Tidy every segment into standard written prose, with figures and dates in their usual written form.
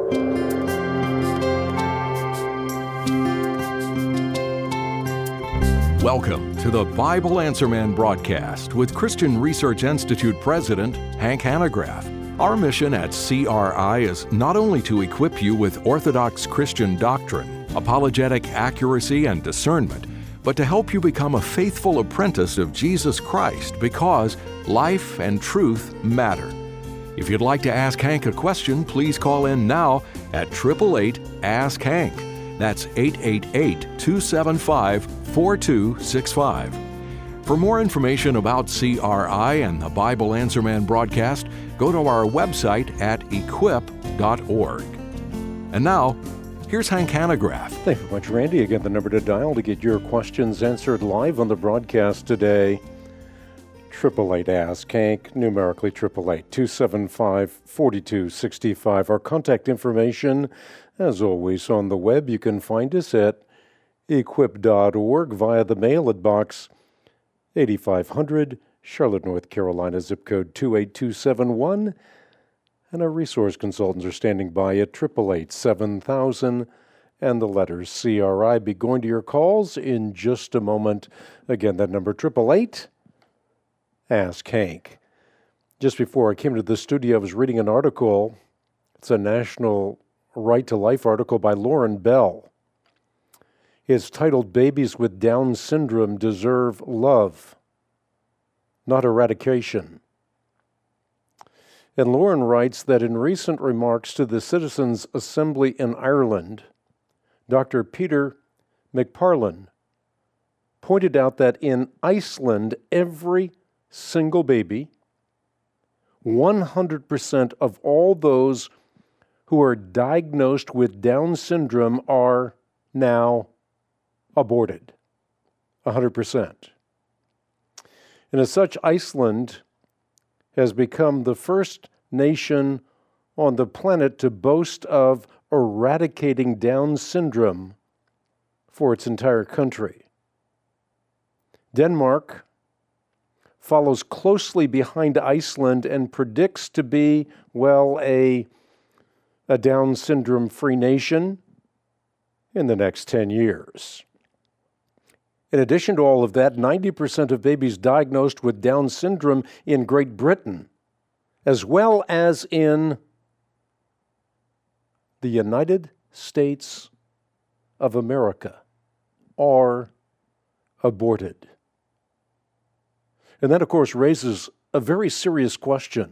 Welcome to the Bible Answer Man broadcast with Christian Research Institute President Hank Hanegraaff. Our mission at CRI is not only to equip you with orthodox Christian doctrine, apologetic accuracy, and discernment, but to help you become a faithful apprentice of Jesus Christ because life and truth matter. If you'd like to ask Hank a question, please call in now at 888-ASK-HANK. That's 888-275-4265. For more information about CRI and the Bible Answer Man broadcast, go to our website at equip.org. And now, here's Hank Hanegraaff. Thank you very much, Randy. Again, the number to dial to get your questions answered live on the broadcast today, 888-ASK-HANK, numerically 888-275-4265. Our contact information, as always, on the web. You can find us at equip.org via the mail at Box 8500, Charlotte, North Carolina, zip code 28271. And our resource consultants are standing by at 888-7000 and the letters CRI. Be going to your calls in just a moment. Again, that number 888-ASK-HANK. Just before I came to the studio, I was reading an article. It's a National Right to Life article by Lauren Bell. It's titled, "Babies with Down Syndrome Deserve Love, Not Eradication." And Lauren writes that in recent remarks to the Citizens' Assembly in Ireland, Dr. Peter McParlin pointed out that in Iceland, every single baby, 100% of all those who are diagnosed with Down syndrome are now aborted. 100%. And as such, Iceland has become the first nation on the planet to boast of eradicating Down syndrome for its entire country. Denmark follows closely behind Iceland and predicts to be, well, a Down syndrome-free nation in the next 10 years. In addition to all of that, 90% of babies diagnosed with Down syndrome in Great Britain, as well as in the United States of America, are aborted. And that, of course, raises a very serious question.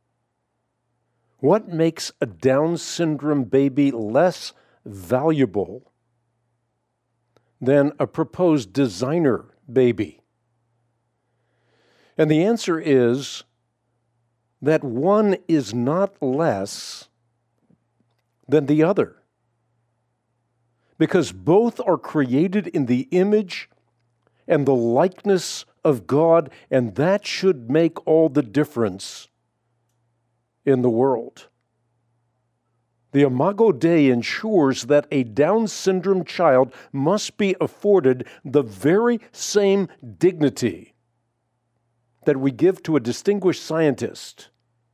What makes a Down syndrome baby less valuable than a proposed designer baby? And the answer is that one is not less than the other, because both are created in the image and the likeness of God, and that should make all the difference in the world. The Imago Dei ensures that a Down syndrome child must be afforded the very same dignity that we give to a distinguished scientist.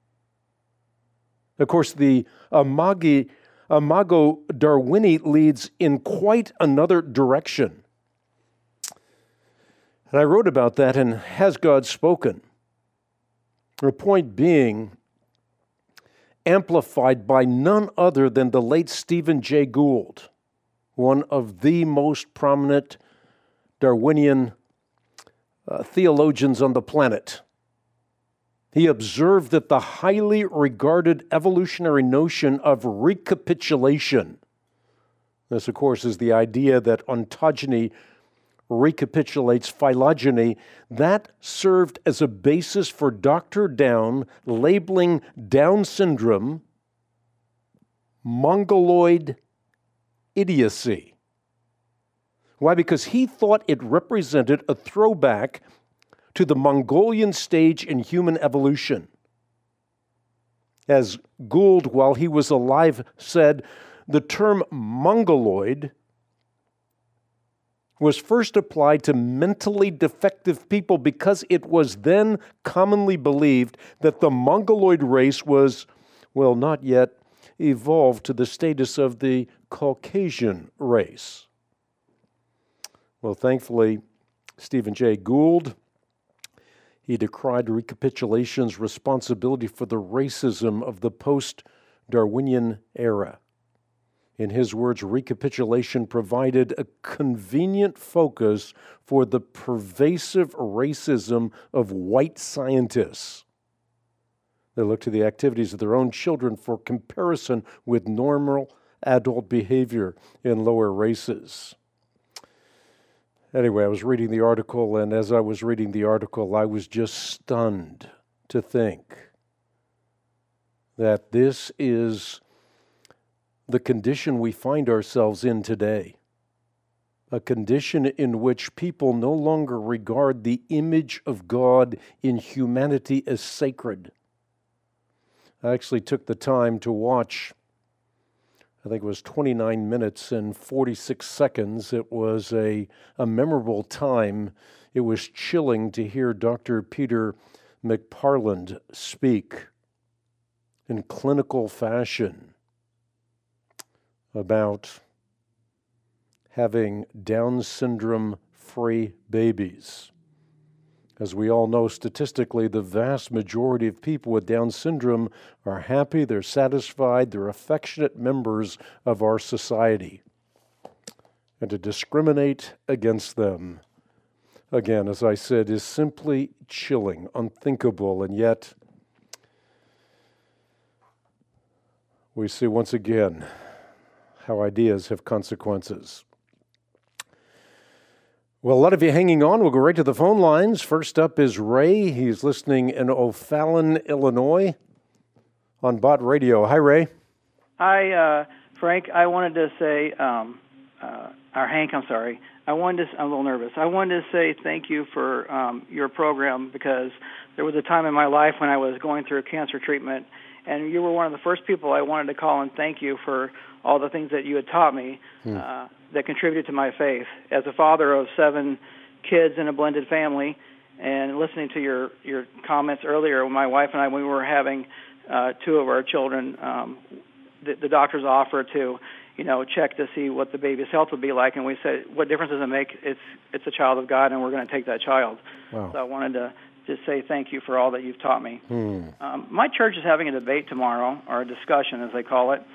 Of course, the Imago Darwini leads in quite another direction. And I wrote about that in Has God Spoken? The point being, amplified by none other than the late Stephen Jay Gould, one of the most prominent Darwinian theologians on the planet. He observed that the highly regarded evolutionary notion of recapitulation, this, of course, is the idea that ontogeny recapitulates phylogeny, that served as a basis for Dr. Down labeling Down syndrome mongoloid idiocy. Why? Because he thought it represented a throwback to the Mongolian stage in human evolution. As Gould, while he was alive, said, the term mongoloid was first applied to mentally defective people because it was then commonly believed that the Mongoloid race was, well, not yet evolved to the status of the Caucasian race? Well, thankfully, Stephen Jay Gould, he decried recapitulation's responsibility for the racism of the post-Darwinian era. In his words, recapitulation provided a convenient focus for the pervasive racism of white scientists. They look to the activities of their own children for comparison with normal adult behavior in lower races. Anyway, I was reading the article, and as I was reading the article, I was just stunned to think that this is the condition we find ourselves in today. A condition in which people no longer regard the image of God in humanity as sacred. I actually took the time to watch, I think it was 29 minutes and 46 seconds. It was a memorable time. It was chilling to hear Dr. Peter McParland speak in clinical fashion about having Down syndrome-free babies. As we all know, statistically, the vast majority of people with Down syndrome are happy, they're satisfied, they're affectionate members of our society. And to discriminate against them, again, as I said, is simply chilling, unthinkable, and yet we see once again how ideas have consequences. Well, a lot of you hanging on. We'll go right to the phone lines. First up is Ray. He's listening in O'Fallon, Illinois on Bott Radio. Hi, Ray. Hi, Frank. I wanted to say, or Hank, I'm sorry. I'm a little nervous. I wanted to say thank you for your program, because there was a time in my life when I was going through cancer treatment, and you were one of the first people I wanted to call and thank you for all the things that you had taught me that contributed to my faith. As a father of 7 kids in a blended family, and listening to your comments earlier, my wife and I, when we were having 2 of our children, the doctors offered to, check to see what the baby's health would be like, and we said, what difference does it make? It's a child of God, and we're going to take that child. Wow. So I wanted to just say thank you for all that you've taught me. My church is having a debate tomorrow, or a discussion, as they call it,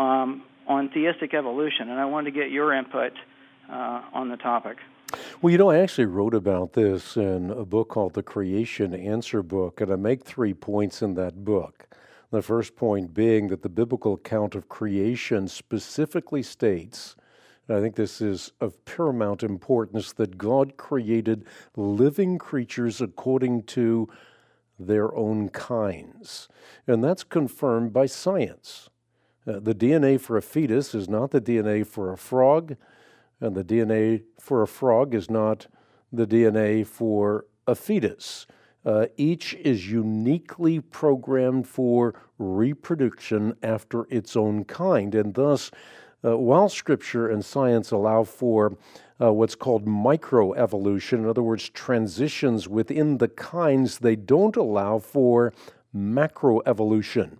on theistic evolution, and I wanted to get your input on the topic. Well, I actually wrote about this in a book called The Creation Answer Book, and I make 3 points in that book. The first point being that the biblical account of creation specifically states, and I think this is of paramount importance, that God created living creatures according to their own kinds. And that's confirmed by science. The DNA for a fetus is not the DNA for a frog, and the DNA for a frog is not the DNA for a fetus. Each is uniquely programmed for reproduction after its own kind, and thus, while Scripture and science allow for what's called microevolution, in other words, transitions within the kinds, they don't allow for macroevolution.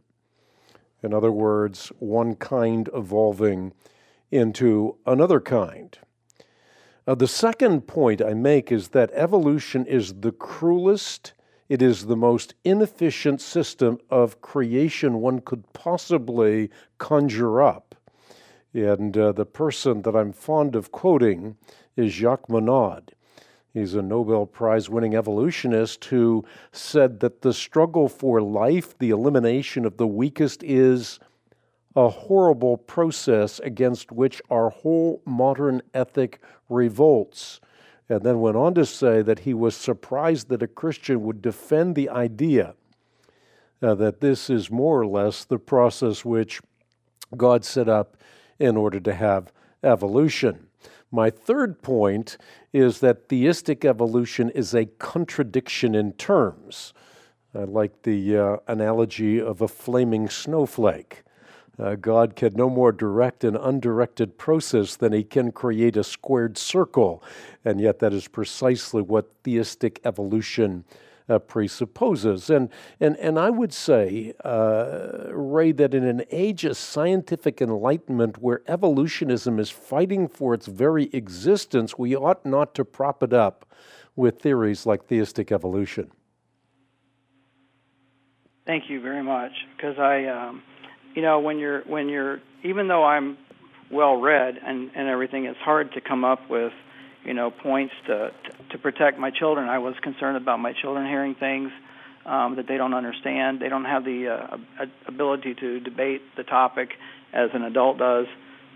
In other words, one kind evolving into another kind. The second point I make is that evolution is the cruelest, it is the most inefficient system of creation one could possibly conjure up. And the person that I'm fond of quoting is Jacques Monod. He's a Nobel Prize-winning evolutionist who said that the struggle for life, the elimination of the weakest, is a horrible process against which our whole modern ethic revolts. And then went on to say that he was surprised that a Christian would defend the idea that this is more or less the process which God set up in order to have evolution. My third point is that theistic evolution is a contradiction in terms. I like the analogy of a flaming snowflake. God can no more direct an undirected process than he can create a squared circle, and yet that is precisely what theistic evolution presupposes. And I would say, Ray, that in an age of scientific enlightenment where evolutionism is fighting for its very existence, we ought not to prop it up with theories like theistic evolution. Thank you very much, because when you're even though I'm well read and everything, it's hard to come up with points to protect my children. I was concerned about my children hearing things that they don't understand. They don't have the ability to debate the topic as an adult does.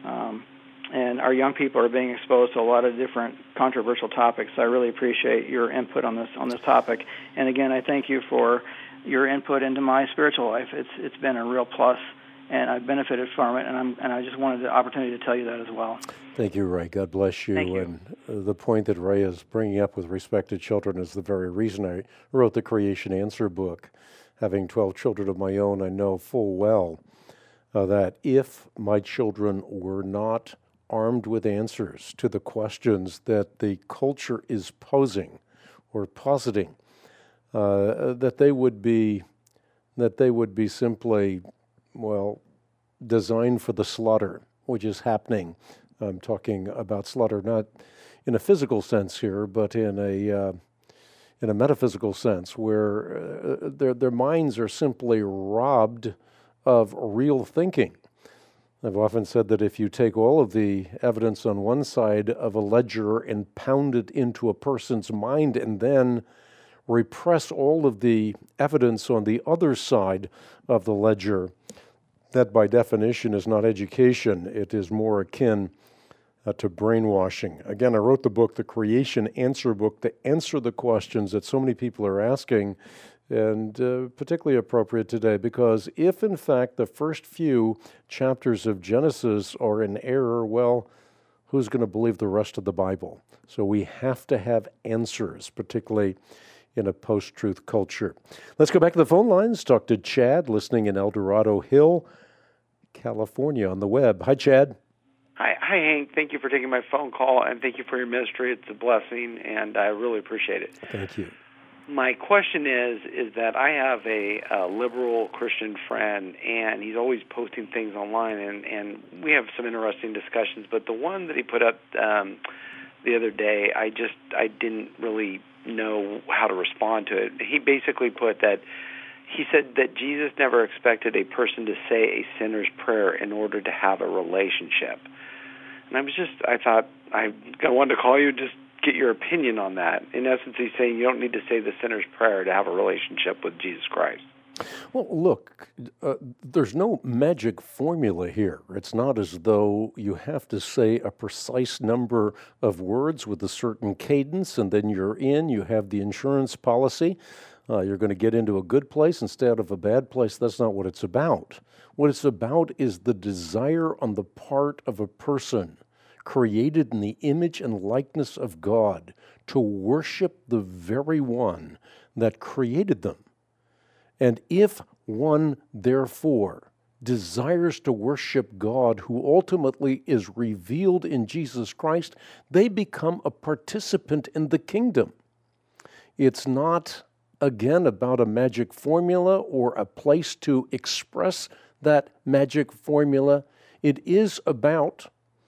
And our young people are being exposed to a lot of different controversial topics. So I really appreciate your input on this topic. And again, I thank you for your input into my spiritual life. It's been a real plus, and I've benefited from it. And I just wanted the opportunity to tell you that as well. Thank you, Ray. God bless you. Thank you. And the point that Ray is bringing up with respect to children is the very reason I wrote the Creation Answer book. Having 12 children of my own, I know full well that if my children were not armed with answers to the questions that the culture is posing or positing, that they would be simply, designed for the slaughter, which is happening. I'm talking about slaughter not in a physical sense here, but in a metaphysical sense, where their minds are simply robbed of real thinking. I've often said that if you take all of the evidence on one side of a ledger and pound it into a person's mind and then repress all of the evidence on the other side of the ledger, that by definition is not education. It is more akin to brainwashing. Again, I wrote the book, The Creation Answer Book, to answer the questions that so many people are asking, and particularly appropriate today, because if in fact the first few chapters of Genesis are in error, well, who's going to believe the rest of the Bible? So we have to have answers, particularly in a post-truth culture. Let's go back to the phone lines, talk to Chad, listening in El Dorado Hill, California, on the web. Hi, Chad. Hi, Hank. Thank you for taking my phone call, and thank you for your ministry. It's a blessing, and I really appreciate it. Thank you. My question is that I have a liberal Christian friend, and he's always posting things online, and we have some interesting discussions. But the one that he put up the other day, I didn't really know how to respond to it. He basically put that he said that Jesus never expected a person to say a sinner's prayer in order to have a relationship. And I thought I wanted to call you just get your opinion on that. In essence, he's saying you don't need to say the sinner's prayer to have a relationship with Jesus Christ. Well, look, there's no magic formula here. It's not as though you have to say a precise number of words with a certain cadence, and then you're in, you have the insurance policy. You're going to get into a good place instead of a bad place. That's not what it's about. What it's about is the desire on the part of a person created in the image and likeness of God to worship the very one that created them. And if one, therefore, desires to worship God, who ultimately is revealed in Jesus Christ, they become a participant in the kingdom. It's not, again, about a magic formula or a place to express that magic formula. It is about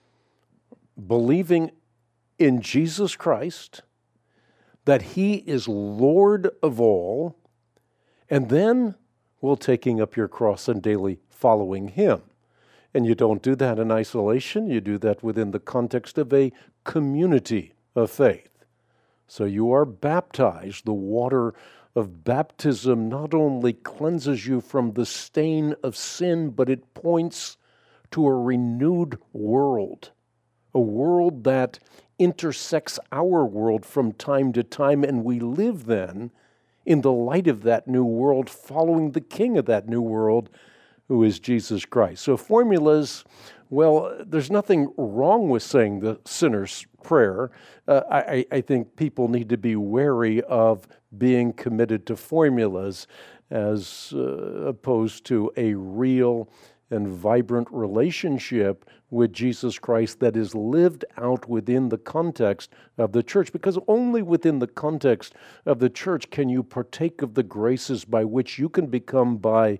believing in Jesus Christ, that He is Lord of all, and then, taking up your cross and daily following Him. And you don't do that in isolation. You do that within the context of a community of faith. So you are baptized. The water of baptism not only cleanses you from the stain of sin, but it points to a renewed world, a world that intersects our world from time to time, and we live then in the light of that new world, following the King of that new world, who is Jesus Christ. So formulas, there's nothing wrong with saying the sinner's prayer. I think people need to be wary of being committed to formulas as opposed to a real and vibrant relationship with Jesus Christ that is lived out within the context of the church, because only within the context of the church can you partake of the graces by which you can become by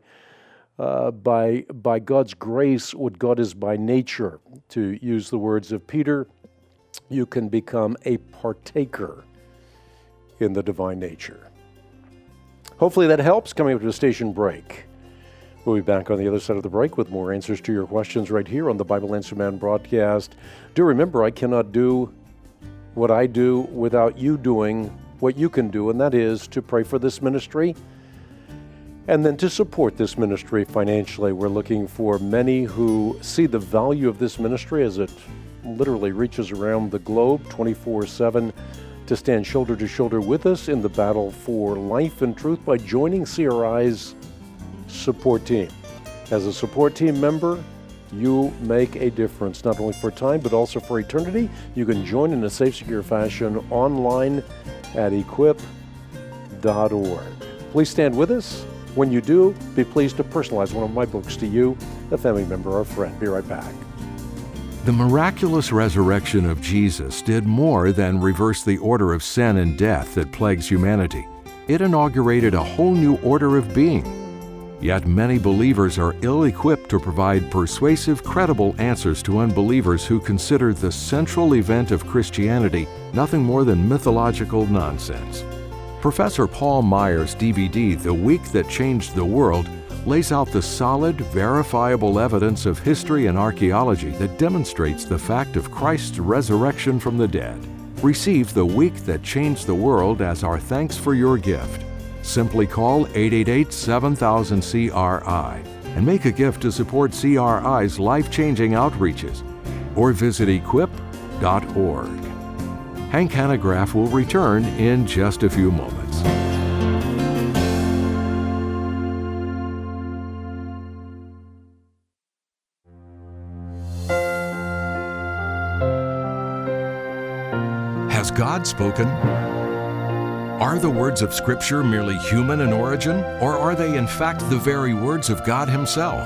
God's grace what God is by nature. To use the words of Peter, you can become a partaker in the divine nature. Hopefully that helps. Coming up to a station break. We'll be back on the other side of the break with more answers to your questions right here on the Bible Answer Man broadcast. Do remember, I cannot do what I do without you doing what you can do, and that is to pray for this ministry and then to support this ministry financially. We're looking for many who see the value of this ministry as it literally reaches around the globe 24/7 to stand shoulder to shoulder with us in the battle for life and truth by joining CRI's support team. As a support team member, you make a difference, not only for time, but also for eternity. You can join in a safe, secure fashion online at equip.org. Please stand with us. When you do, be pleased to personalize one of my books to you, a family member or friend. Be right back. The miraculous resurrection of Jesus did more than reverse the order of sin and death that plagues humanity. It inaugurated a whole new order of being. Yet many believers are ill-equipped to provide persuasive, credible answers to unbelievers who consider the central event of Christianity nothing more than mythological nonsense. Professor Paul Meyer's DVD, The Week That Changed the World, lays out the solid, verifiable evidence of history and archaeology that demonstrates the fact of Christ's resurrection from the dead. Receive The Week That Changed the World as our thanks for your gift. Simply call 888-7000-CRI and make a gift to support CRI's life-changing outreaches, or visit equip.org. Hank Hanegraaff will return in just a few moments. Has God spoken? Are the words of Scripture merely human in origin, or are they in fact the very words of God Himself?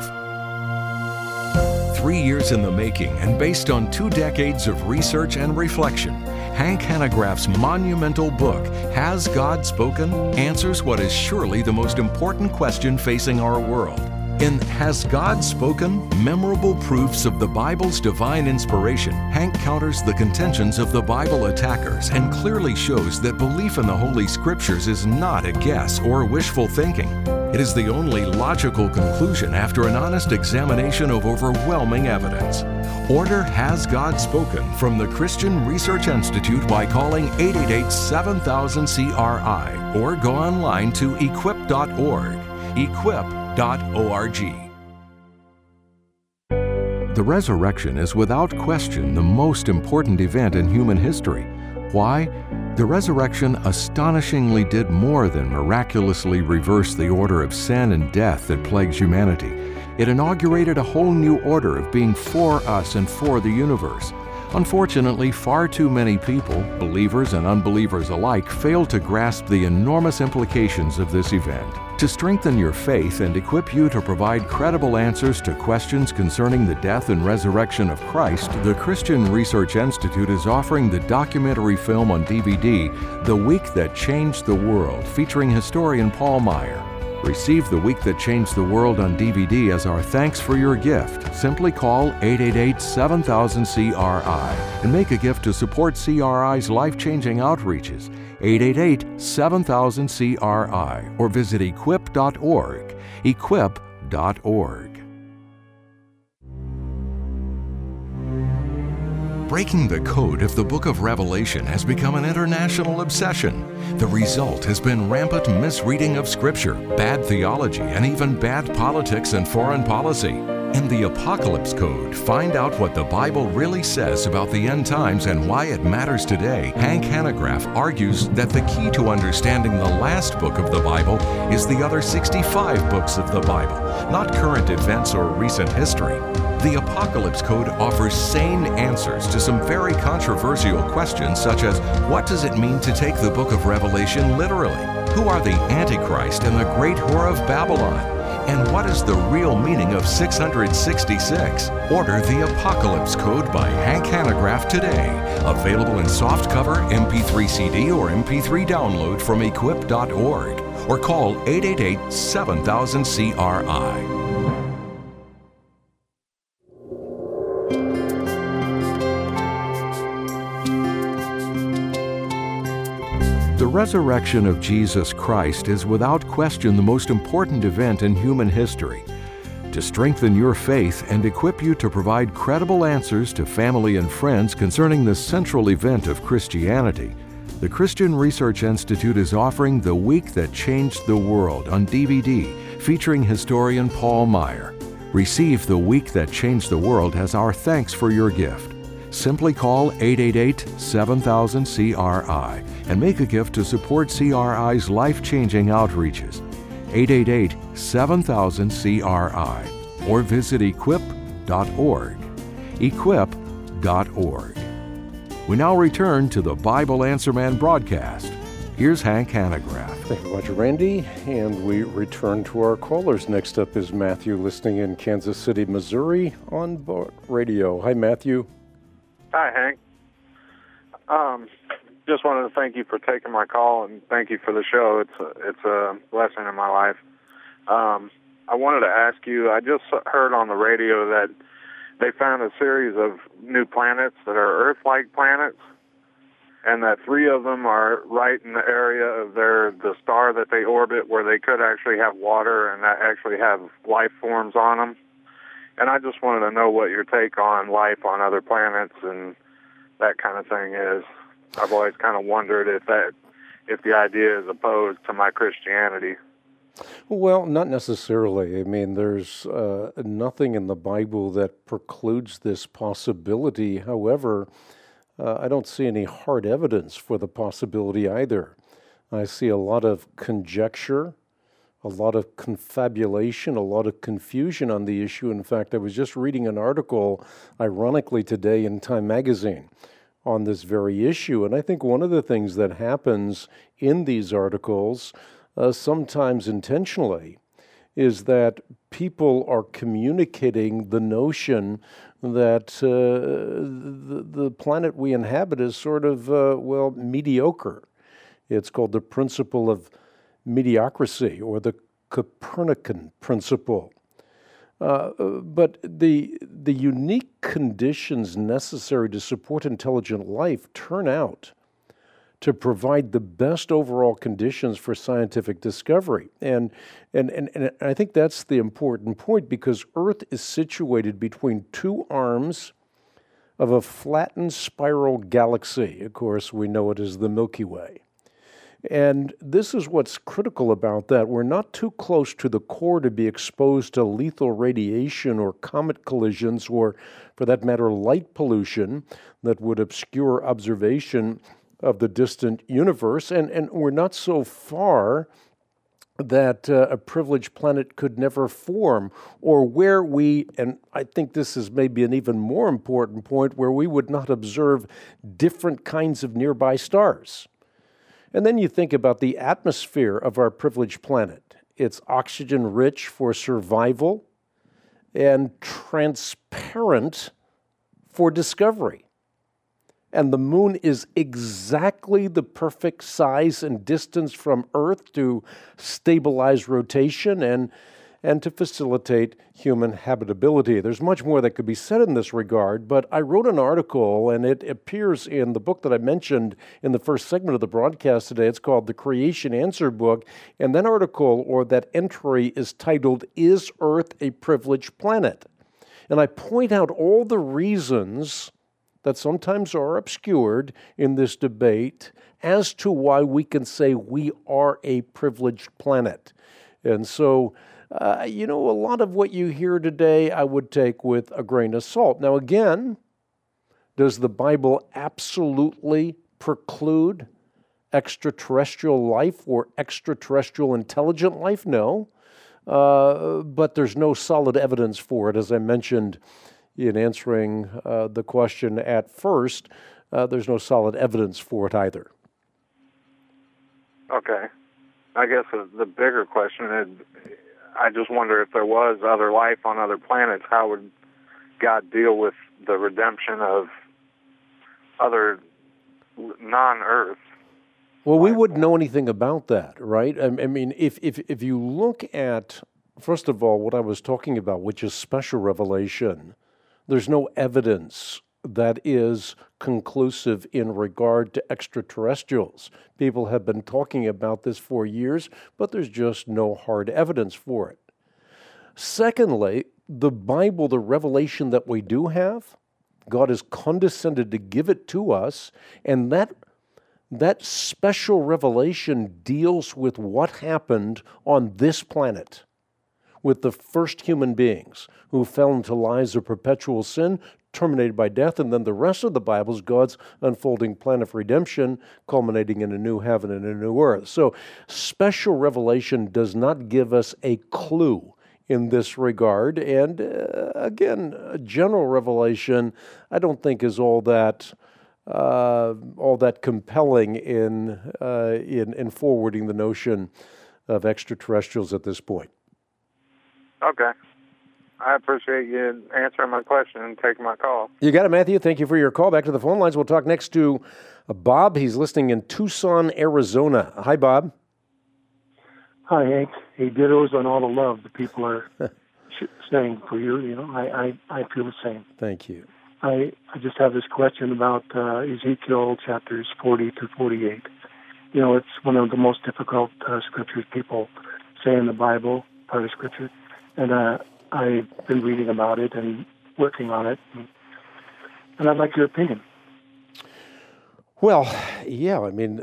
3 years in the making and based on 2 decades of research and reflection, Hank Hanegraaff's monumental book, Has God Spoken?, answers what is surely the most important question facing our world. In Has God Spoken? Memorable Proofs of the Bible's Divine Inspiration, Hank counters the contentions of the Bible attackers and clearly shows that belief in the Holy Scriptures is not a guess or wishful thinking. It is the only logical conclusion after an honest examination of overwhelming evidence. Order Has God Spoken from the Christian Research Institute by calling 888-7000-CRI or go online to equip.org. Equip.org. The resurrection is without question the most important event in human history. Why? The resurrection astonishingly did more than miraculously reverse the order of sin and death that plagues humanity. It inaugurated a whole new order of being for us and for the universe. Unfortunately, far too many people, believers and unbelievers alike, fail to grasp the enormous implications of this event. To strengthen your faith and equip you to provide credible answers to questions concerning the death and resurrection of Christ, the Christian Research Institute is offering the documentary film on DVD, The Week That Changed the World, featuring historian Paul Meyer. Receive The Week That Changed the World on DVD as our thanks for your gift. Simply call 888-7000-CRI and make a gift to support CRI's life-changing outreaches. 888-7000-CRI or visit equip.org. Equip.org. Breaking the code of the book of Revelation has become an international obsession. The result has been rampant misreading of Scripture, bad theology, and even bad politics and foreign policy. In the Apocalypse Code, find out what the Bible really says about the end times and why it matters today. Hank Hanegraaff argues that the key to understanding the last book of the Bible is the other 65 books of the Bible, not current events or recent history. The Apocalypse Code offers sane answers to some very controversial questions, such as what does it mean to take the book of Revelation literally? Who are the Antichrist and the great whore of Babylon? And what is the real meaning of 666? Order The Apocalypse Code by Hank Hanegraaff today. Available in softcover, MP3 CD, or MP3 download from equip.org. Or call 888-7000-CRI. The resurrection of Jesus Christ is without question the most important event in human history. To strengthen your faith and equip you to provide credible answers to family and friends concerning this central event of Christianity, the Christian Research Institute is offering The Week That Changed the World on DVD, featuring historian Paul Meyer. Receive The Week That Changed the World as our thanks for your gift. Simply call 888-7000-CRI and make a gift to support CRI's life-changing outreaches. 888-7000-CRI or visit equip.org. Equip.org. We now return to the Bible Answer Man broadcast. Here's Hank Hanegraaff. Thank you very much, Randy. And we return to our callers. Next up is Matthew, listening in Kansas City, Missouri on Boat Radio. Hi, Matthew. Hi, Hank. Just wanted to thank you for taking my call and thank you for the show. It's a blessing in my life. I wanted to ask you, I just heard on the radio that they found a series of new planets that are Earth-like planets, and that 3 of them are right in the area of the star that they orbit where they could actually have water and actually have life forms on them. And I just wanted to know what your take on life on other planets and that kind of thing is. I've always kind of wondered if the idea is opposed to my Christianity. Well, not necessarily. I mean, there's nothing in the Bible that precludes this possibility. However, I don't see any hard evidence for the possibility either. I see a lot of conjecture, a lot of confabulation, a lot of confusion on the issue. In fact, I was just reading an article, ironically today, in Time magazine on this very issue. And I think one of the things that happens in these articles, sometimes intentionally, is that people are communicating the notion that the planet we inhabit is sort of, mediocre. It's called the principle of mediocrity, or the Copernican principle. But the unique conditions necessary to support intelligent life turn out to provide the best overall conditions for scientific discovery. And I think that's the important point, because Earth is situated between 2 arms of a flattened spiral galaxy. Of course, we know it as the Milky Way. And this is what's critical about that. We're not too close to the core to be exposed to lethal radiation or comet collisions, or, for that matter, light pollution that would obscure observation of the distant universe. And we're not so far that a privileged planet could never form, or where we, and I think this is maybe an even more important point, where we would not observe different kinds of nearby stars. And then you think about the atmosphere of our privileged planet. It's oxygen-rich for survival and transparent for discovery. And the moon is exactly the perfect size and distance from Earth to stabilize rotation and to facilitate human habitability. There's much more that could be said in this regard, but I wrote an article, and it appears in the book that I mentioned in the first segment of the broadcast today. It's called The Creation Answer Book, and that article, or that entry, is titled, "Is Earth a Privileged Planet?" And I point out all the reasons that sometimes are obscured in this debate as to why we can say we are a privileged planet. And so, a lot of what you hear today I would take with a grain of salt. Now, again, does the Bible absolutely preclude extraterrestrial life or extraterrestrial intelligent life? No. But there's no solid evidence for it, as I mentioned in answering the question at first. There's no solid evidence for it either. Okay. I guess the bigger question is, I just wonder if there was other life on other planets, how would God deal with the redemption of other non-Earth? Well, we wouldn't know anything about that, right? I mean, if you look at, first of all, what I was talking about, which is special revelation, there's no evidence that is conclusive in regard to extraterrestrials. People have been talking about this for years, but there's just no hard evidence for it. Secondly, the Bible, the revelation that we do have, God has condescended to give it to us, and that special revelation deals with what happened on this planet with the first human beings who fell into lives of perpetual sin, terminated by death, and then the rest of the Bible is God's unfolding plan of redemption, culminating in a new heaven and a new earth. So special revelation does not give us a clue in this regard, and again, general revelation I don't think is all that compelling in forwarding the notion of extraterrestrials at this point. Okay. I appreciate you answering my question and taking my call. You got it, Matthew. Thank you for your call. Back to the phone lines. We'll talk next to Bob. He's listening in Tucson, Arizona. Hi, Bob. Hi, Hank. Hey, dittos on all the love the people are saying for you. You know, I feel the same. Thank you. I just have this question about Ezekiel chapters 40 to 48. You know, it's one of the most difficult scriptures people say in the Bible, part of Scripture. And I've been reading about it and working on it, and I'd like your opinion. Well, yeah, I mean,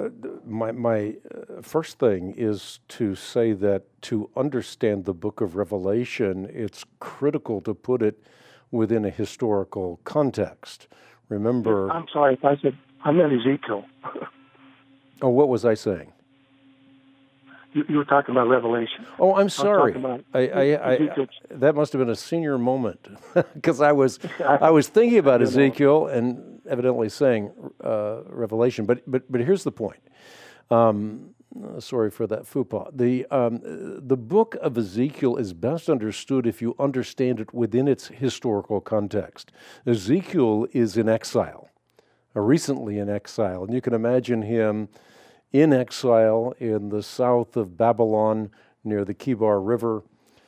my first thing is to say that to understand the book of Revelation, it's critical to put it within a historical context. Remember... I'm sorry if I said, I meant Ezekiel. Oh, what was I saying? You were talking about Revelation. Oh, I'm sorry. I that must have been a senior moment because I was thinking about Ezekiel and evidently saying Revelation. But here's the point. Sorry for that faux pas. The book of Ezekiel is best understood if you understand it within its historical context. Ezekiel is in exile, recently in exile, and you can imagine him in exile in the south of Babylon near the Kibar River,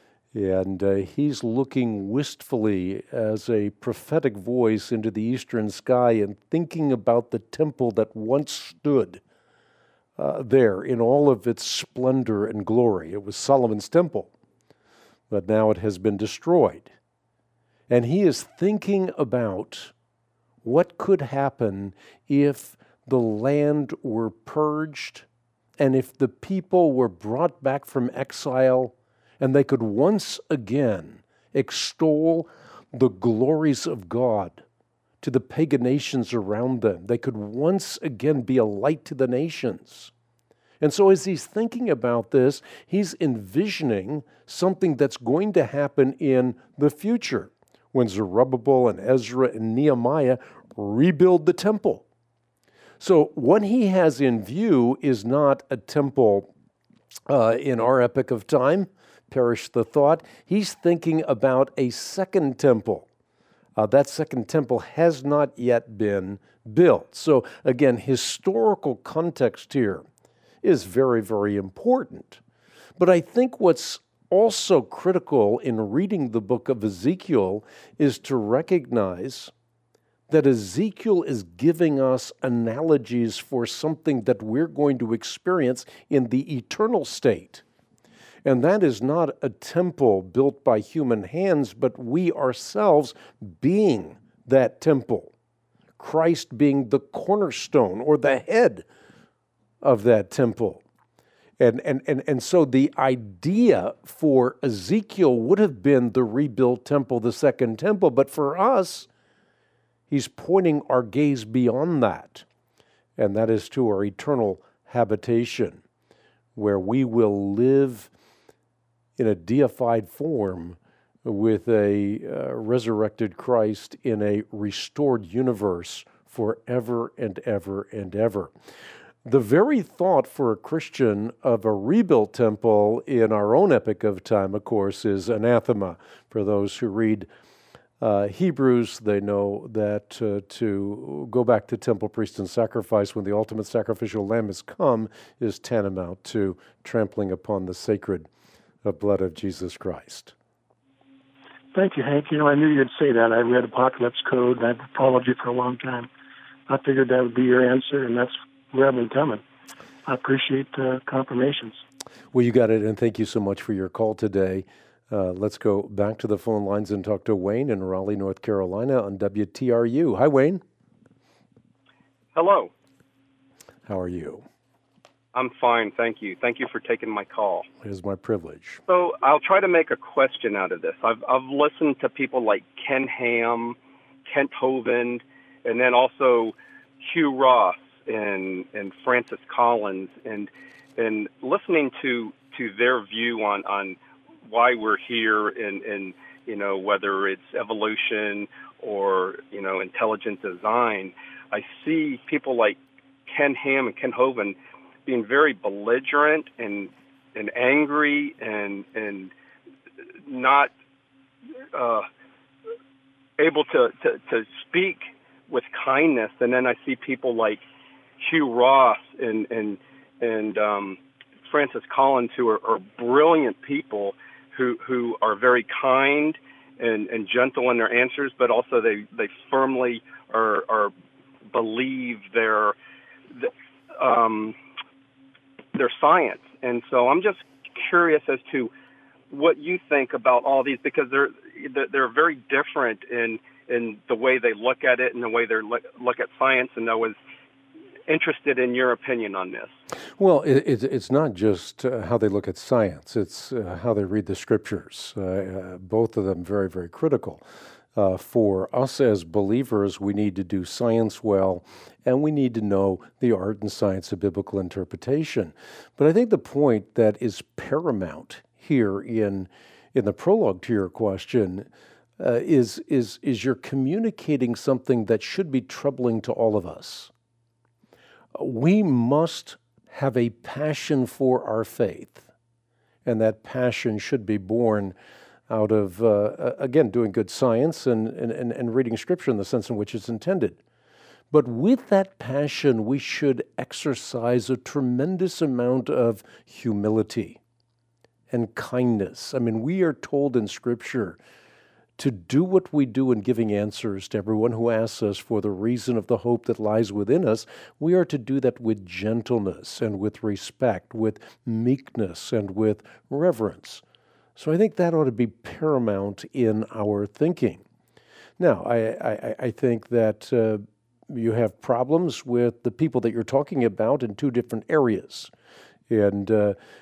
and he's looking wistfully as a prophetic voice into the eastern sky and thinking about the temple that once stood there in all of its splendor and glory. It was Solomon's temple, but now it has been destroyed. And he is thinking about what could happen if the land were purged, and if the people were brought back from exile, and they could once again extol the glories of God to the pagan nations around them. They could once again be a light to the nations. And so as he's thinking about this, he's envisioning something that's going to happen in the future when Zerubbabel and Ezra and Nehemiah rebuild the temple. So what he has in view is not a temple in our epoch of time, perish the thought. He's thinking about a second temple. That second temple has not yet been built. So again, historical context here is very, very important. But I think what's also critical in reading the book of Ezekiel is to recognize that Ezekiel is giving us analogies for something that we're going to experience in the eternal state. And that is not a temple built by human hands, but we ourselves being that temple. Christ being the cornerstone or the head of that temple. And so the idea for Ezekiel would have been the rebuilt temple, the second temple, but for us, he's pointing our gaze beyond that, and that is to our eternal habitation, where we will live in a deified form with a resurrected Christ in a restored universe forever and ever and ever. The very thought for a Christian of a rebuilt temple in our own epoch of time, of course, is anathema. For those who read Hebrews, they know that to go back to temple, priest, and sacrifice when the ultimate sacrificial lamb has come is tantamount to trampling upon the sacred blood of Jesus Christ. Thank you, Hank. I knew you'd say that. I read Apocalypse Code, and I've followed you for a long time. I figured that would be your answer, and that's where I've been coming. I appreciate the confirmations. Well, you got it, and thank you so much for your call today. Let's go back to the phone lines and talk to Wayne in Raleigh, North Carolina on WTRU. Hi, Wayne. Hello. How are you? I'm fine, thank you. Thank you for taking my call. It is my privilege. So I'll try to make a question out of this. I've listened to people like Ken Ham, Kent Hovind, and then also Hugh Ross and Francis Collins, and listening to their view on why we're here, and whether it's evolution or intelligent design. I see people like Ken Ham and Ken Hovind being very belligerent and angry and not able to speak with kindness. And then I see people like Hugh Ross and Francis Collins, who are brilliant people who are very kind and gentle in their answers, but also they firmly are believe their science. And so I'm just curious as to what you think about all these, because they're very different in the way they look at it and the way they look at science, and I was interested in your opinion on this. Well, it's not just how they look at science, it's how they read the scriptures. Both of them very, very critical. For us as believers, we need to do science well, and we need to know the art and science of biblical interpretation. But I think the point that is paramount here in the prologue to your question is you're communicating something that should be troubling to all of us. We must have a passion for our faith, and that passion should be born out of, again, doing good science and reading Scripture in the sense in which it's intended. But with that passion, we should exercise a tremendous amount of humility and kindness. I mean, we are told in Scripture to do what we do in giving answers to everyone who asks us for the reason of the hope that lies within us. We are to do that with gentleness and with respect, with meekness and with reverence. So I think that ought to be paramount in our thinking. Now, I think that you have problems with the people that you're talking about in two different areas. And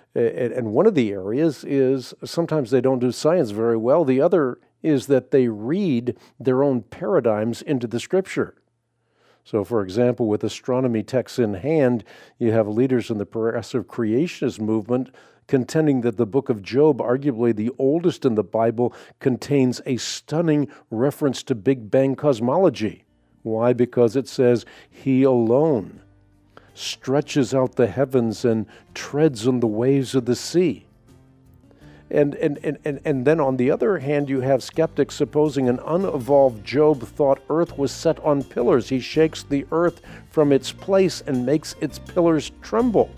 one of the areas is sometimes they don't do science very well. The other is that they read their own paradigms into the Scripture. So, for example, with astronomy texts in hand, you have leaders in the progressive creationist movement contending that the book of Job, arguably the oldest in the Bible, contains a stunning reference to Big Bang cosmology. Why? Because it says, He alone stretches out the heavens and treads on the waves of the sea. And then on the other hand, you have skeptics supposing an unevolved Job thought earth was set on pillars. He shakes the earth from its place and makes its pillars tremble.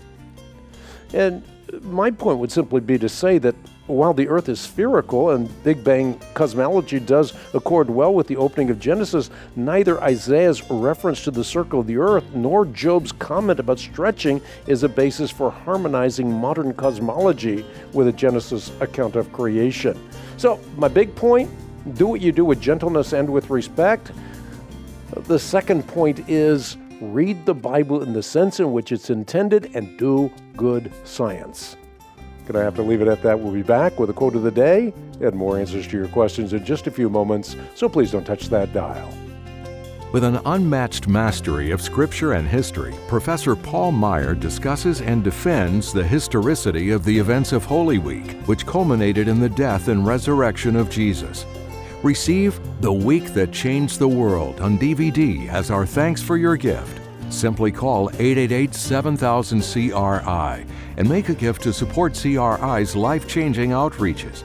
And my point would simply be to say that while the earth is spherical and Big Bang cosmology does accord well with the opening of Genesis, neither Isaiah's reference to the circle of the earth nor Job's comment about stretching is a basis for harmonizing modern cosmology with a Genesis account of creation. So my big point, do what you do with gentleness and with respect. The second point is read the Bible in the sense in which it's intended and do good science. Gonna have to leave it at that. We'll be back with a quote of the day and more answers to your questions in just a few moments, so please don't touch that dial. With an unmatched mastery of Scripture and history, Professor Paul Meier discusses and defends the historicity of the events of Holy Week, which culminated in the death and resurrection of Jesus. Receive The Week That Changed the World on DVD as our thanks for your gift. Simply call 888-7000-CRI and make a gift to support CRI's life-changing outreaches.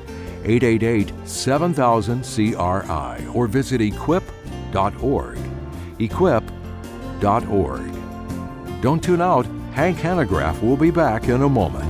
888-7000-CRI or visit equip.org. Equip.org. Don't tune out. Hank Hanegraaff will be back in a moment.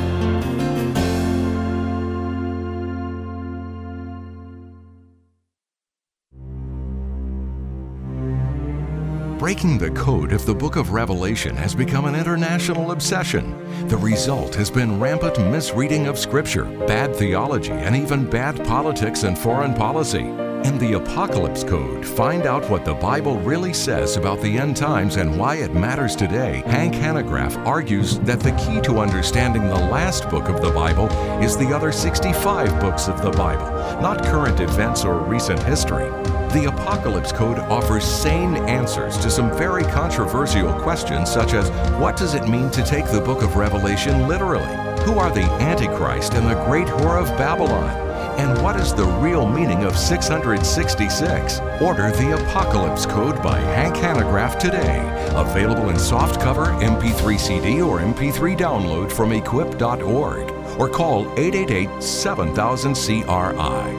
Breaking the code of the book of Revelation has become an international obsession. The result has been rampant misreading of Scripture, bad theology, and even bad politics and foreign policy. In the Apocalypse Code, find out what the Bible really says about the end times and why it matters today. Hank Hanegraaff argues that the key to understanding the last book of the Bible is the other 65 books of the Bible, not current events or recent history. The Apocalypse Code offers sane answers to some very controversial questions, such as what does it mean to take the book of Revelation literally? Who are the Antichrist and the great whore of Babylon? And what is the real meaning of 666? Order the Apocalypse Code by Hank Hanegraaff today. Available in softcover, MP3 CD, or MP3 download from equip.org. Or call 888-7000-CRI.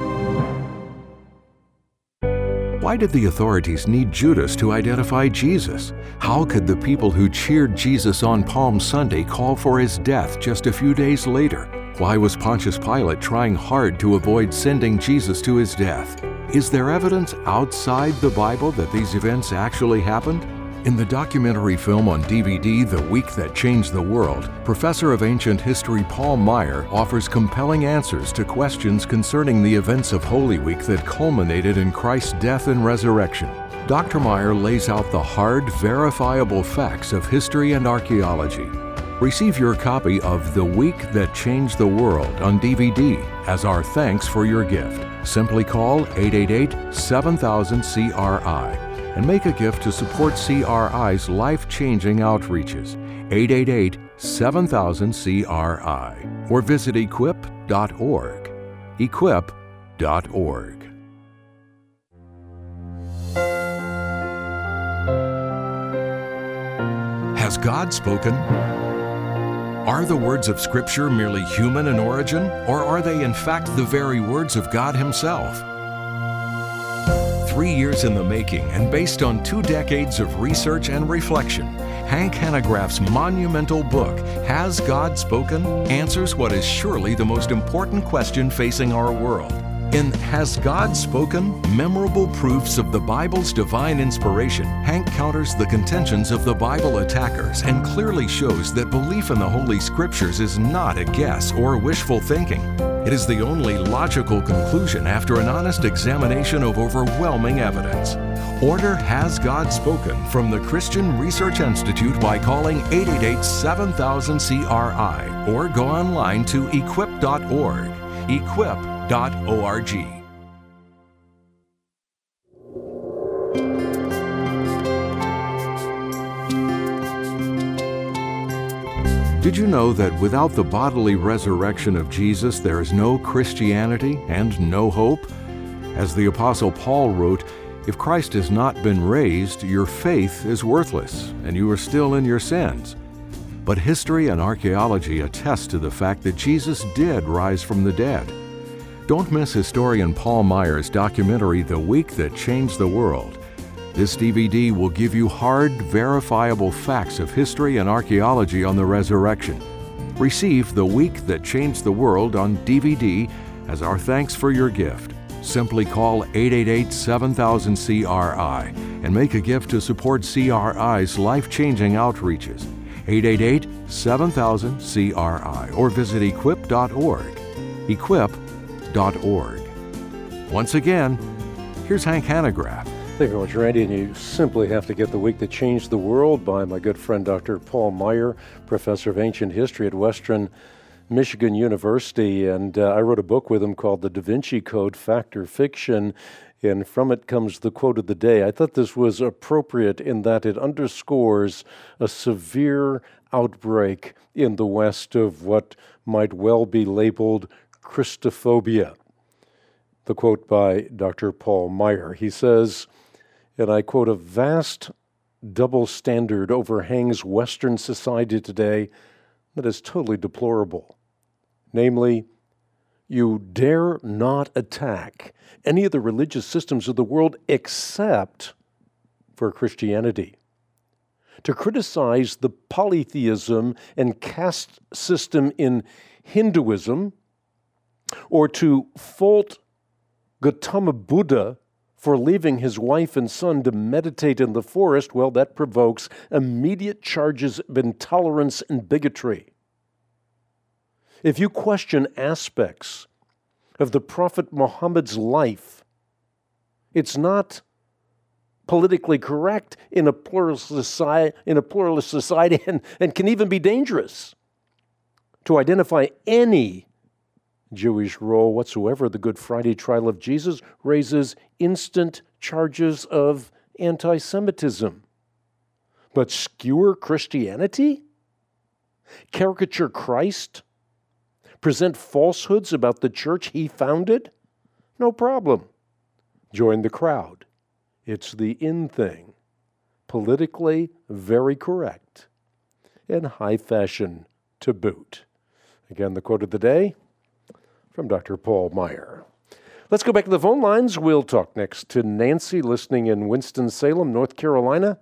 Why did the authorities need Judas to identify Jesus? How could the people who cheered Jesus on Palm Sunday call for his death just a few days later? Why was Pontius Pilate trying hard to avoid sending Jesus to his death? Is there evidence outside the Bible that these events actually happened? In the documentary film on DVD, The Week That Changed the World, Professor of Ancient History Paul Meier offers compelling answers to questions concerning the events of Holy Week that culminated in Christ's death and resurrection. Dr. Meier lays out the hard, verifiable facts of history and archaeology. Receive your copy of The Week That Changed the World on DVD as our thanks for your gift. Simply call 888-7000-CRI and make a gift to support CRI's life-changing outreaches. 888-7000-CRI or visit equip.org. Equip.org. Has God spoken? Are the words of Scripture merely human in origin, or are they in fact the very words of God Himself? 3 years in the making and based on 2 decades of research and reflection, Hank Hanegraaff's monumental book, Has God Spoken?, answers what is surely the most important question facing our world. In Has God Spoken? Memorable Proofs of the Bible's Divine Inspiration, Hank counters the contentions of the Bible attackers and clearly shows that belief in the Holy Scriptures is not a guess or wishful thinking. It is the only logical conclusion after an honest examination of overwhelming evidence. Order Has God Spoken from the Christian Research Institute by calling 888-7000-CRI or go online to equip.org. Equip.org. Did you know that without the bodily resurrection of Jesus, there is no Christianity and no hope? As the Apostle Paul wrote, if Christ has not been raised, your faith is worthless, and you are still in your sins. But history and archaeology attest to the fact that Jesus did rise from the dead. Don't miss historian Paul Meier's documentary, The Week That Changed the World. This DVD will give you hard, verifiable facts of history and archaeology on the resurrection. Receive The Week That Changed the World on DVD as our thanks for your gift. Simply call 888-7000-CRI and make a gift to support CRI's life-changing outreaches. 888-7000-CRI or visit equip.org. Equip.org. Once again, here's Hank Hanegraaff. Thank you very much, Randy. And you simply have to get The Week That Changed the World by my good friend Dr. Paul Meier, professor of ancient history at Western Michigan University. And I wrote a book with him called The Da Vinci Code, Fact or Fiction. And from it comes the quote of the day. I thought this was appropriate in that it underscores a severe outbreak in the West of what might well be labeled Christophobia. The quote by Dr. Paul Meier. He says, and I quote, "A vast double standard overhangs Western society today that is totally deplorable. Namely, you dare not attack any of the religious systems of the world except for Christianity. To criticize the polytheism and caste system in Hinduism, or to fault Gautama Buddha for leaving his wife and son to meditate in the forest, well, that provokes immediate charges of intolerance and bigotry. If you question aspects of the Prophet Muhammad's life, it's not politically correct in a pluralist society, and can even be dangerous. To identify any Jewish role whatsoever, the Good Friday trial of Jesus raises instant charges of anti-Semitism. But skewer Christianity? Caricature Christ? Present falsehoods about the church he founded? No problem. Join the crowd. It's the in thing. Politically very correct. And high fashion to boot. Again, the quote of the day from Dr. Paul Meier. Let's go back to the phone lines. We'll talk next to Nancy, listening in Winston-Salem, North Carolina.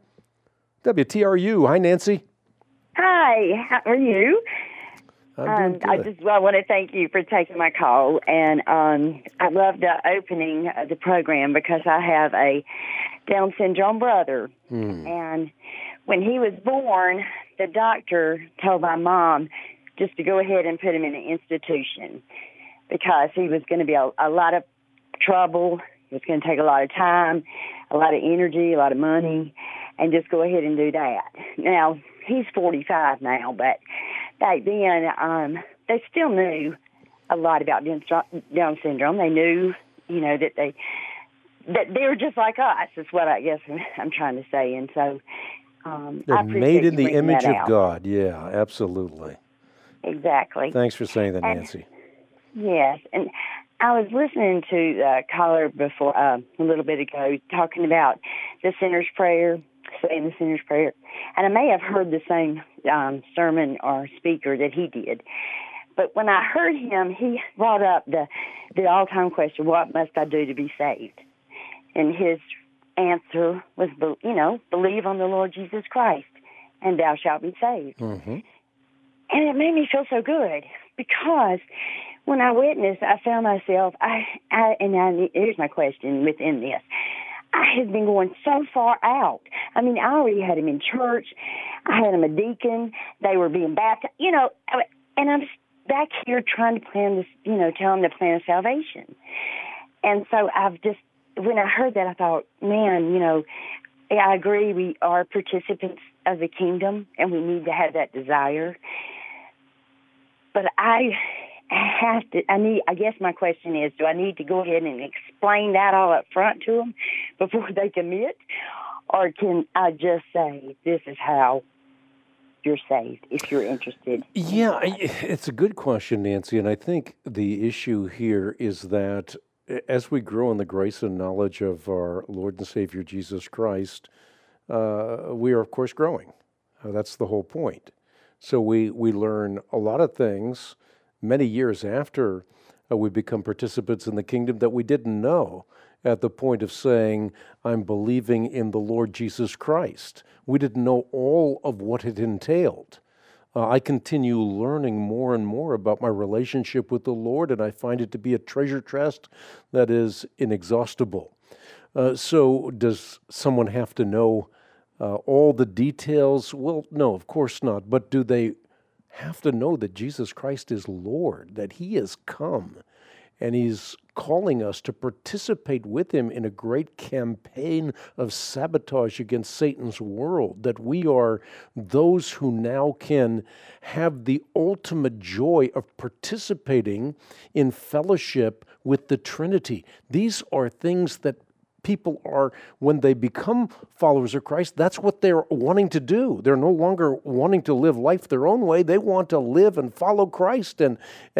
WTRU. Hi, Nancy. Hi, how are you? I'm doing good. I want to thank you for taking my call, and I love the opening of the program because I have a Down syndrome brother, and when he was born, the doctor told my mom just to go ahead and put him in an institution because he was going to be a lot of trouble. It was going to take a lot of time, a lot of energy, a lot of money, and just go ahead and do that. Now, he's 45 now, but back then, they still knew a lot about Down syndrome. They knew, that they were just like us, is what I guess I'm trying to say. And so they're I appreciate made in the image that of out. God. Yeah, absolutely. Exactly. Thanks for saying that, Nancy. Yes, and I was listening to the caller before a little bit ago talking about the sinner's prayer, saying the sinner's prayer, and I may have heard the same sermon or speaker that he did. But when I heard him, he brought up the all-time question, what must I do to be saved? And his answer was, believe on the Lord Jesus Christ, and thou shalt be saved. Mm-hmm. And it made me feel so good because when I witnessed, I found myself, here's my question within this. I had been going so far out. I mean, I already had him in church. I had him a deacon. They were being baptized, and I'm back here trying to plan this, tell him the plan of salvation. And so when I heard that, I thought, man, I agree we are participants of the kingdom and we need to have that desire. But I guess my question is, do I need to go ahead and explain that all up front to them before they commit? Or can I just say, this is how you're saved, if you're interested? Yeah, it's a good question, Nancy. And I think the issue here is that as we grow in the grace and knowledge of our Lord and Savior Jesus Christ, we are, of course, growing. That's the whole point. So we learn a lot of things many years after we become participants in the kingdom that we didn't know at the point of saying, I'm believing in the Lord Jesus Christ. We didn't know all of what it entailed. I continue learning more and more about my relationship with the Lord, and I find it to be a treasure chest that is inexhaustible. So does someone have to know all the details? Well, no, of course not. But do they have to know that Jesus Christ is Lord, that He has come, and He's calling us to participate with Him in a great campaign of sabotage against Satan's world, that we are those who now can have the ultimate joy of participating in fellowship with the Trinity. These are things that people are, when they become followers of Christ, that's what they're wanting to do. They're no longer wanting to live life their own way. They want to live and follow Christ and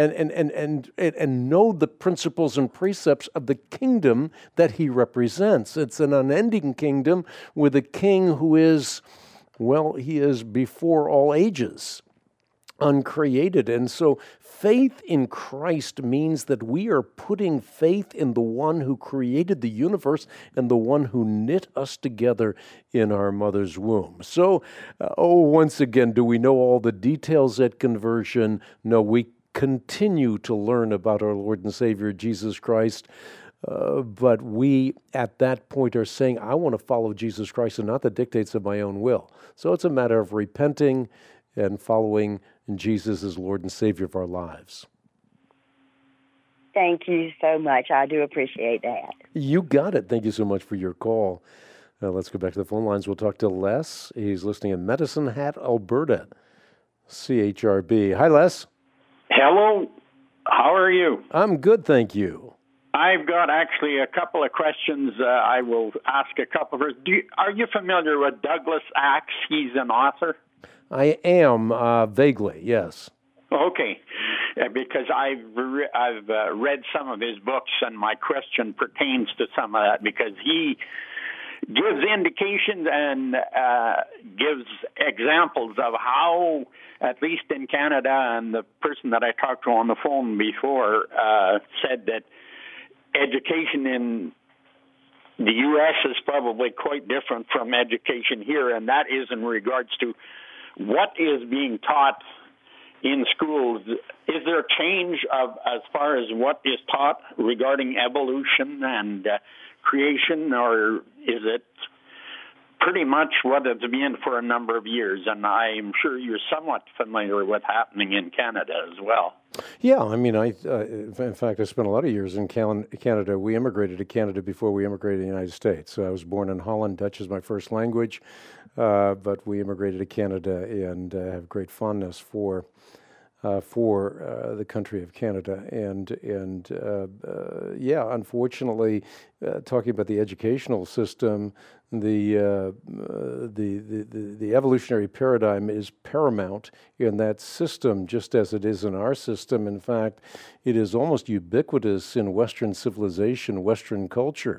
know the principles and precepts of the kingdom that he represents. It's an unending kingdom with a king who is, well, he is before all ages, uncreated. And so faith in Christ means that we are putting faith in the one who created the universe and the one who knit us together in our mother's womb. So, once again, do we know all the details at conversion? No, we continue to learn about our Lord and Savior, Jesus Christ. But we, at that point, are saying, I want to follow Jesus Christ and not the dictates of my own will. So it's a matter of repenting and following Jesus as Lord and Savior of our lives. Thank you so much. I do appreciate that. You got it. Thank you so much for your call. Let's go back to the phone lines. We'll talk to Les. He's listening in Medicine Hat, Alberta, CHRB. Hi, Les. Hello. How are you? I'm good, thank you. I've got actually a couple of questions. I will ask a couple of. Are you familiar with Douglas Axe? He's an author. I am, vaguely, yes. Okay, because I've read some of his books, and my question pertains to some of that, because he gives indications and gives examples of how, at least in Canada, and the person that I talked to on the phone before said that education in the U.S. is probably quite different from education here, and that is in regards to what is being taught in schools. Is there a change as far as what is taught regarding evolution and creation, or is it pretty much what it's been for a number of years? And I'm sure you're somewhat familiar with what's happening in Canada as well. Yeah, I mean, in fact, I spent a lot of years in Canada. We immigrated to Canada before we immigrated to the United States. I was born in Holland. Dutch is my first language, but we immigrated to Canada and have great fondness for the country of Canada. And yeah, unfortunately, talking about the educational system, the evolutionary paradigm is paramount in that system, just as it is in our system. In fact, it is almost ubiquitous in Western civilization, Western culture.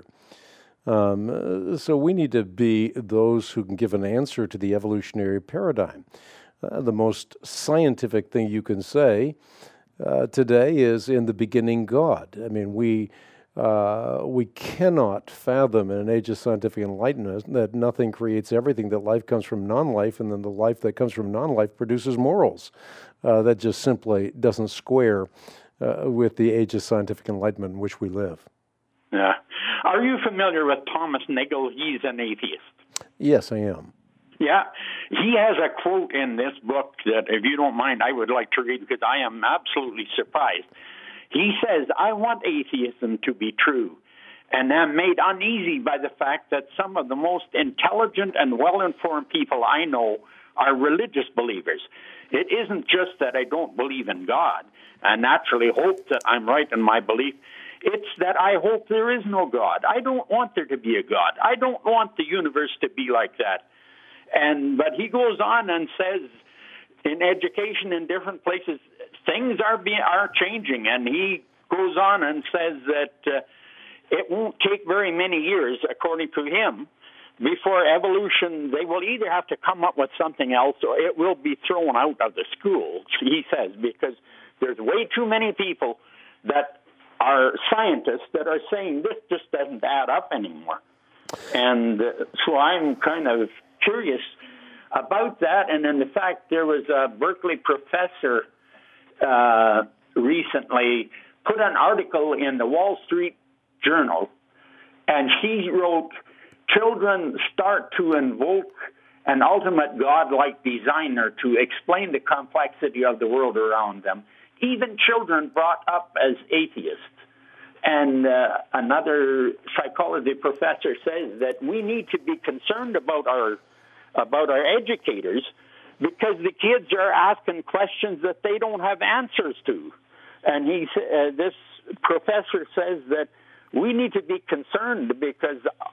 So we need to be those who can give an answer to the evolutionary paradigm. The most scientific thing you can say today is, in the beginning, God. I mean, we cannot fathom in an age of scientific enlightenment that nothing creates everything, that life comes from non-life, and then the life that comes from non-life produces morals. That just simply doesn't square with the age of scientific enlightenment in which we live. Yeah. Are you familiar with Thomas Nagel? He's an atheist. Yes, I am. Yeah, he has a quote in this book that, if you don't mind, I would like to read, because I am absolutely surprised. He says, I want atheism to be true, and am made uneasy by the fact that some of the most intelligent and well-informed people I know are religious believers. It isn't just that I don't believe in God and naturally hope that I'm right in my belief. It's that I hope there is no God. I don't want there to be a God. I don't want the universe to be like that. But he goes on and says, in education in different places, things are changing. And he goes on and says that it won't take very many years, according to him, before evolution, they will either have to come up with something else or it will be thrown out of the schools, he says, because there's way too many people that are scientists that are saying this just doesn't add up anymore. And so I'm kind of curious about that. And then the fact there was a Berkeley professor recently put an article in the Wall Street Journal, and she wrote, children start to invoke an ultimate godlike designer to explain the complexity of the world around them, even children brought up as atheists. And another psychology professor says that we need to be concerned about our educators, because the kids are asking questions that they don't have answers to. And this professor says that we need to be concerned because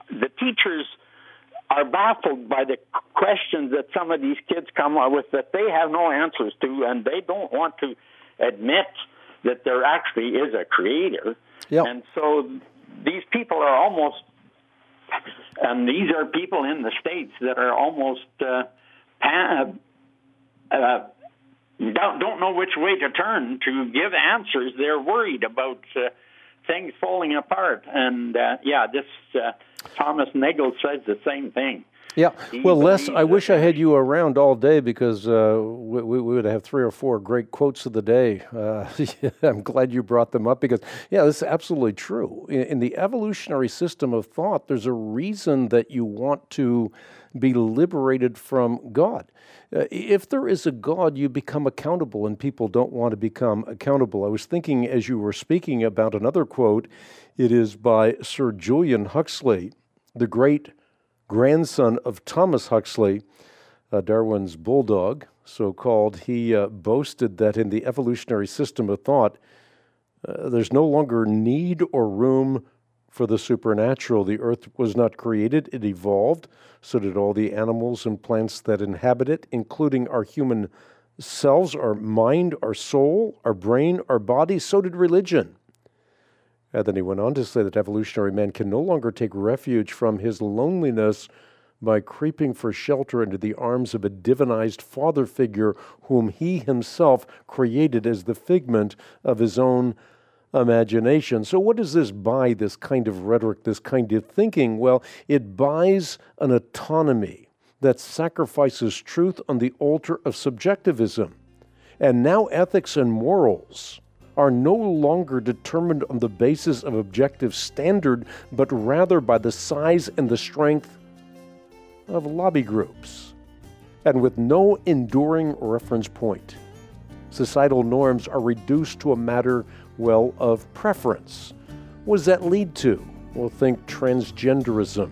teachers are baffled by the questions that some of these kids come up with that they have no answers to, and they don't want to admit that there actually is a creator. Yep. And so these people are almost, and these are people in the States that are almost don't know which way to turn to give answers. They're worried about things falling apart. And, Thomas Nagel says the same thing. Yeah. Well, Les, I wish I had you around all day because we would have 3 or 4 great quotes of the day. I'm glad you brought them up because, this is absolutely true. In the evolutionary system of thought, there's a reason that you want to be liberated from God. If there is a God, you become accountable, and people don't want to become accountable. I was thinking as you were speaking about another quote. It is by Sir Julian Huxley, the great grandson of Thomas Huxley, Darwin's bulldog, so-called. He boasted that in the evolutionary system of thought, there's no longer need or room for the supernatural. The earth was not created, it evolved. So did all the animals and plants that inhabit it, including our human selves, our mind, our soul, our brain, our body. So did religion. And then he went on to say that evolutionary man can no longer take refuge from his loneliness by creeping for shelter into the arms of a divinized father figure whom he himself created as the figment of his own imagination. So what does this buy, this kind of rhetoric, this kind of thinking? Well, it buys an autonomy that sacrifices truth on the altar of subjectivism. And now ethics and morals are no longer determined on the basis of objective standard, but rather by the size and the strength of lobby groups. And with no enduring reference point, societal norms are reduced to a matter, of preference. What does that lead to? Well, think transgenderism.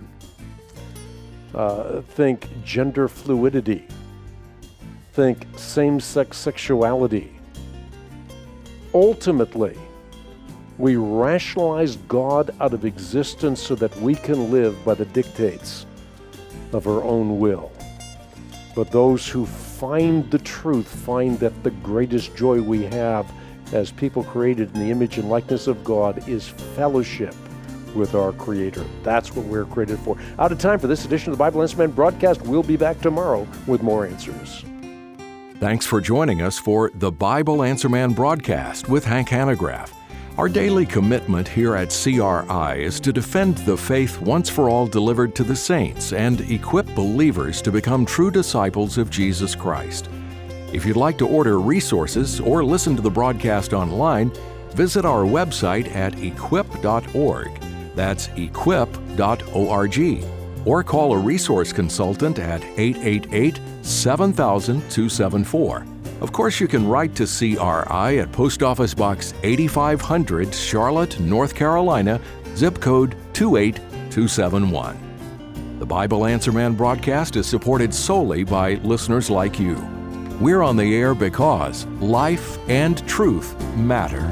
Think gender fluidity. Think same-sex sexuality. Ultimately, we rationalize God out of existence so that we can live by the dictates of our own will. But those who find the truth find that the greatest joy we have as people created in the image and likeness of God is fellowship with our Creator. That's what we're created for. Out of time for this edition of the Bible Answer Man broadcast. We'll be back tomorrow with more answers. Thanks for joining us for the Bible Answer Man broadcast with Hank Hanegraaff. Our daily commitment here at CRI is to defend the faith once for all delivered to the saints and equip believers to become true disciples of Jesus Christ. If you'd like to order resources or listen to the broadcast online, visit our website at equip.org. That's equip.org. Or call a resource consultant at 888-7000-274. Of course, you can write to CRI at Post Office Box 8500, Charlotte, North Carolina, zip code 28271. The Bible Answer Man broadcast is supported solely by listeners like you. We're on the air because life and truth matter.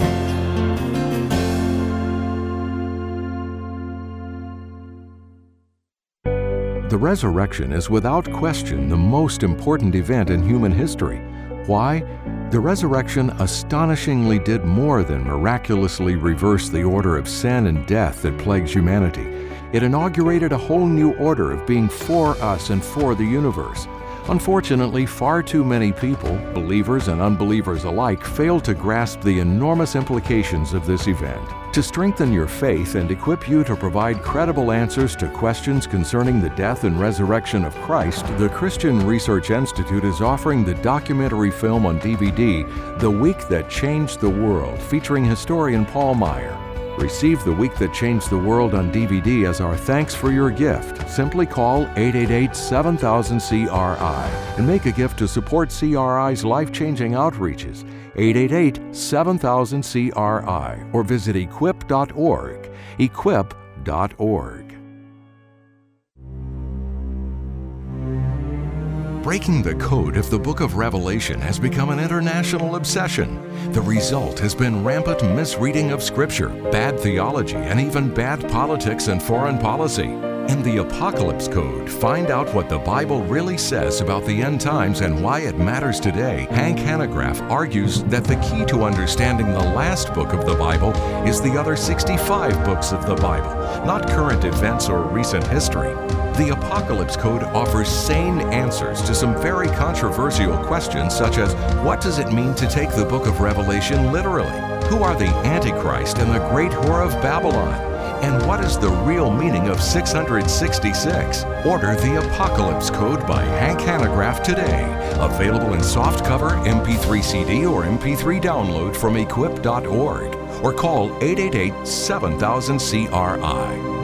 The resurrection is without question the most important event in human history. Why? The resurrection astonishingly did more than miraculously reverse the order of sin and death that plagues humanity. It inaugurated a whole new order of being for us and for the universe. Unfortunately, far too many people, believers and unbelievers alike, fail to grasp the enormous implications of this event. To strengthen your faith and equip you to provide credible answers to questions concerning the death and resurrection of Christ, the Christian Research Institute is offering the documentary film on DVD, The Week That Changed the World, featuring historian Paul Meyer. Receive The Week That Changed the World on DVD as our thanks for your gift. Simply call 888-7000-CRI and make a gift to support CRI's life-changing outreaches. 888-7000-CRI or visit equip.org. Equip.org. Breaking the code of the book of Revelation has become an international obsession. The result has been rampant misreading of Scripture, bad theology, and even bad politics and foreign policy. In the Apocalypse Code, find out what the Bible really says about the end times and why it matters today. Hank Hanegraaff argues that the key to understanding the last book of the Bible is the other 65 books of the Bible, not current events or recent history. The Apocalypse Code offers sane answers to some very controversial questions, such as what does it mean to take the book of Revelation literally? Who are the Antichrist and the great whore of Babylon? And what is the real meaning of 666? Order the Apocalypse Code by Hank Hanegraaff today. Available in softcover, MP3 CD, or MP3 download from equip.org. Or call 888-7000-CRI.